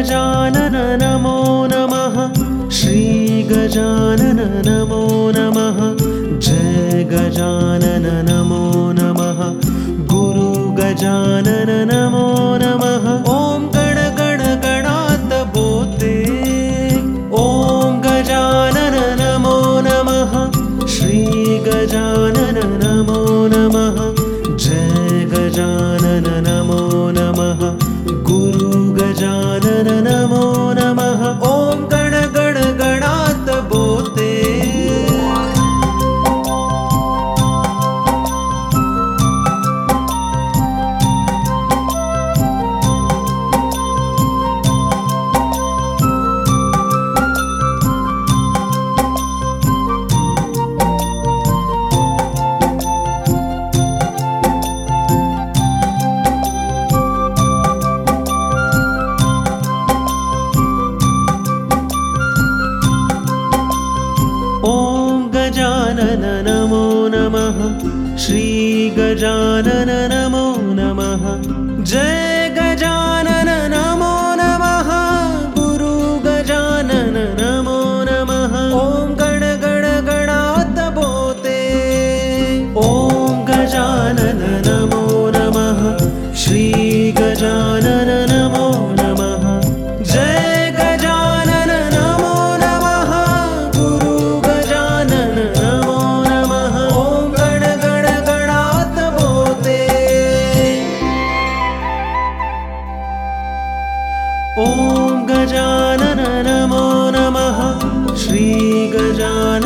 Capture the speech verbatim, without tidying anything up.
गजानन नमो नमः। श्री गजानन नमो नमः। जय गजानन नमो नमः। गुरु गजानन नमो नमः। ओम गण गण गणात बोते। ओम गजानन नमो नमः। श्री गजानन नमो नमः। जय गजानन नमो नमः। गुरु गजानन नमो नमः। ओम गण गण गणात बोते। ओम गजानन नमो नमः। श्री गजानन नमो नमः। जय गजानन नमो नमः। गुरु गजानन नमो नमः। ओम गण गण गणात बोते। ओम गजानन नमो नमः। श्री गजानन नमो नमः। जय गजानन नमो नमः। गुरु गजानन नमो नमः। ओम गण गण गणात बोते। ओम गजानन नमो नमः। श्री गजानन